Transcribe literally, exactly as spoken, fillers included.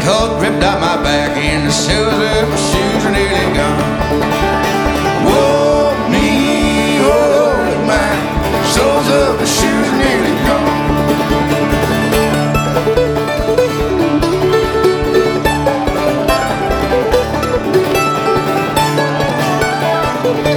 coat ripped out my back and the soles of my shoes are nearly gone. Whoa, me, oh, my soles of my shoes are nearly gone. Thank you.